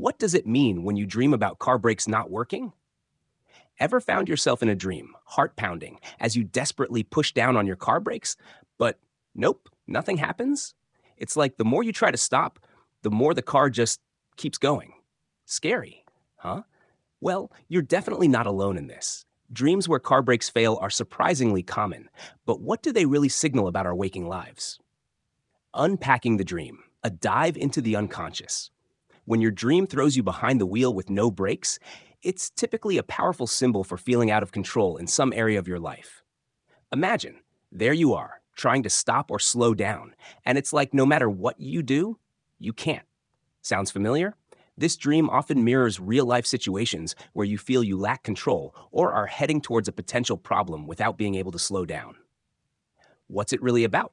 what does it mean when you dream about car brakes not working? Ever found yourself in a dream, heart pounding, as you desperately push down on your car brakes, but nope, nothing happens? It's like the more you try to stop, the more the car just keeps going. Scary, huh? Well, you're definitely not alone in this. Dreams where car brakes fail are surprisingly common, but what do they really signal about our waking lives? Unpacking the dream, a dive into the unconscious. When your dream throws you behind the wheel with no brakes, it's typically a powerful symbol for feeling out of control in some area of your life. Imagine, there you are, trying to stop or slow down, and it's like no matter what you do, you can't. Sounds familiar? This dream often mirrors real life situations where you feel you lack control or are heading towards a potential problem without being able to slow down. What's it really about?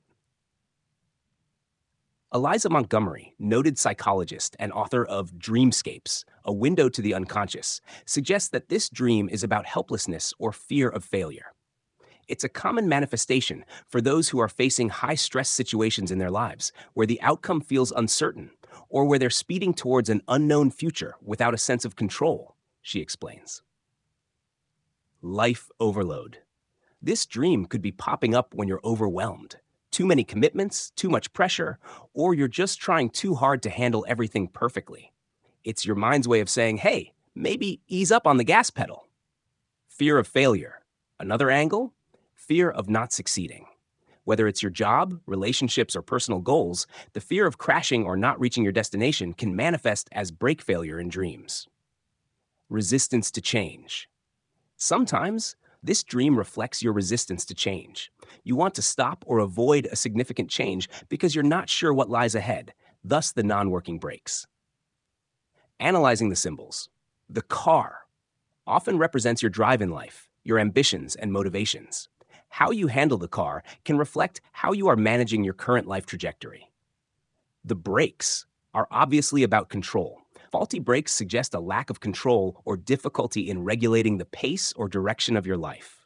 Eliza Montgomery, noted psychologist and author of Dreamscapes, A Window to the Unconscious, suggests that this dream is about helplessness or fear of failure. It's a common manifestation for those who are facing high stress situations in their lives, where the outcome feels uncertain, or where they're speeding towards an unknown future without a sense of control, she explains. Life overload. This dream could be popping up when you're overwhelmed. Too many commitments, too much pressure, or you're just trying too hard to handle everything perfectly. It's your mind's way of saying, hey, maybe ease up on the gas pedal. Fear of failure. Another angle? Fear of not succeeding. Whether it's your job, relationships, or personal goals, the fear of crashing or not reaching your destination can manifest as brake failure in dreams. Resistance to change. Sometimes, this dream reflects your resistance to change. You want to stop or avoid a significant change because you're not sure what lies ahead, thus the non-working brakes. Analyzing the symbols. The car often represents your drive in life, your ambitions and motivations. How you handle the car can reflect how you are managing your current life trajectory. The brakes are obviously about control. Faulty brakes suggest a lack of control or difficulty in regulating the pace or direction of your life.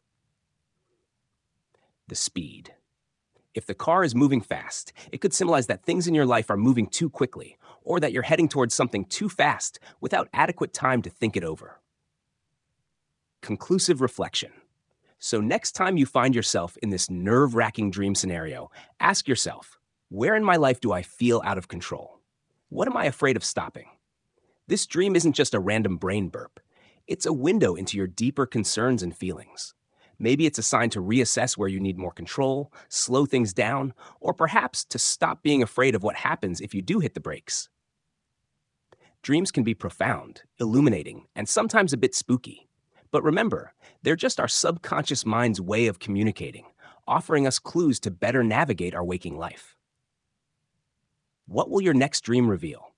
The speed. If the car is moving fast, it could symbolize that things in your life are moving too quickly, or that you're heading towards something too fast without adequate time to think it over. Conclusive reflection. So next time you find yourself in this nerve-wracking dream scenario, ask yourself, where in my life do I feel out of control? What am I afraid of stopping? This dream isn't just a random brain burp. It's a window into your deeper concerns and feelings. Maybe it's a sign to reassess where you need more control, slow things down, or perhaps to stop being afraid of what happens if you do hit the brakes. Dreams can be profound, illuminating, and sometimes a bit spooky. But remember, they're just our subconscious mind's way of communicating, offering us clues to better navigate our waking life. What will your next dream reveal?